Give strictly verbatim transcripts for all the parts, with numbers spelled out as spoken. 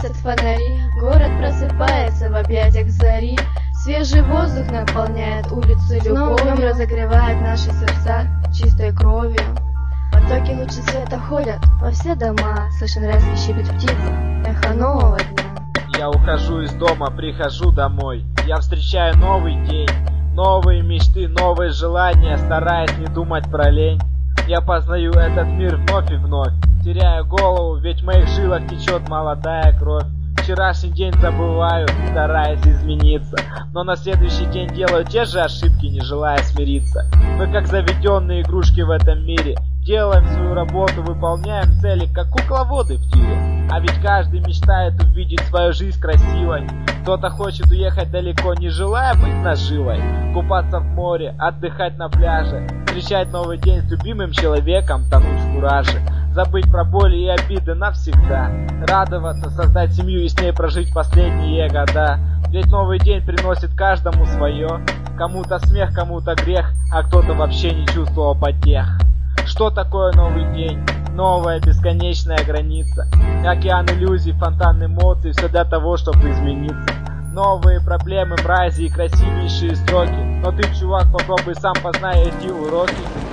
гасят фонари, город просыпается в объятиях зари. Свежий воздух наполняет улицы любовью, разогревает наши сердца чистой кровью. Потоки лучей света ходят во все дома, слышен райский щебет птиц, эхо нового дня. Я ухожу из дома, прихожу домой. Я встречаю новый день, новые мечты, новые желания, стараясь не думать про лень. Я познаю этот мир вновь и вновь, теряю голову, ведь в моих жилах течет молодая кровь. Вчерашний день забываю, стараясь измениться, но на следующий день делаю те же ошибки, не желая смириться. Мы как заведенные игрушки в этом мире, делаем свою работу, выполняем цели, как кукловоды в тире. А ведь каждый мечтает увидеть свою жизнь красивой. Кто-то хочет уехать далеко, не желая быть наживой. Купаться в море, отдыхать на пляже, встречать новый день с любимым человеком, тонуть в кураже. Забыть про боли и обиды навсегда, радоваться, создать семью и с ней прожить последние года. Ведь новый день приносит каждому свое, кому-то смех, кому-то грех, а кто-то вообще не чувствовал потех. Что такое новый день? Новая бесконечная граница, океан иллюзий, фонтан эмоций, все для того, чтобы измениться. Новые проблемы, мрази и красивейшие строки, но ты, чувак, попробуй сам познай эти уроки.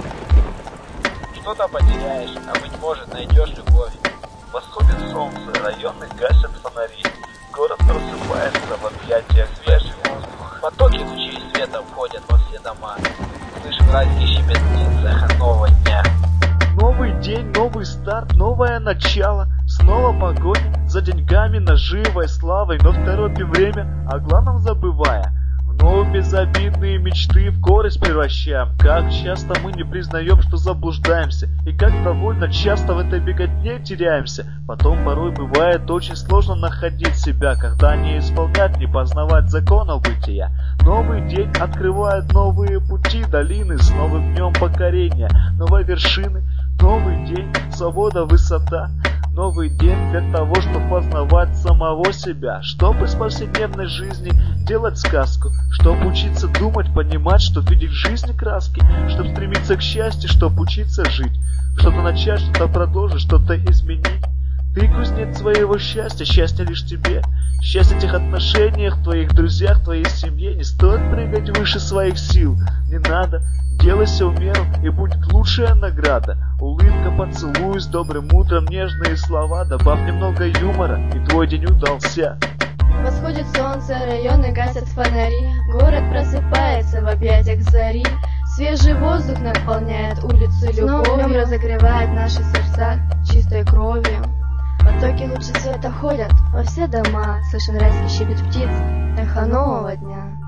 Что-то потеряешь, а быть может найдешь любовь. Восходит солнце, районы гасят фонари, город просыпается в объятиях свежий воздух. Потоки лучей света входят во все дома, слышен райский щебет птиц, эхо нового дня. Новый день, новый старт, новое начало. Снова погоня за деньгами, наживой, славой, но в торопе время, о главном забывая. Вновь безобидные мечты в горесть превращаем. Как часто мы не признаем, что заблуждаемся, и как довольно часто в этой беготне теряемся. Потом порой бывает очень сложно находить себя, когда не исполнять, не познавать законов бытия. Новый день открывает новые пути, долины с новым днем покорения, новой вершины. Новый день, свобода, высота. Новый день для того, чтобы познавать самого себя, чтобы из повседневной жизни делать сказку, чтобы учиться думать, понимать, чтобы видеть в жизни краски, чтобы стремиться к счастью, чтобы учиться жить, что-то начать, что-то продолжить, что-то изменить. Ты кузнец своего счастья, счастье лишь тебе. Счастье в тех отношениях, в твоих друзьях, в твоей семье. Не стоит прыгать выше своих сил, не надо. Делай все в меру, и будет лучшая награда. Улыбка, поцелуй с добрым утром, нежные слова. Добавь немного юмора, и твой день удался. Восходит солнце, районы гасят фонари, город просыпается в объятиях зари. Свежий воздух наполняет улицы любовью, разогревает наши сердца чистой кровью. Потоки лучей света ходят во все дома, слышен райский щебет птиц, эхо нового дня.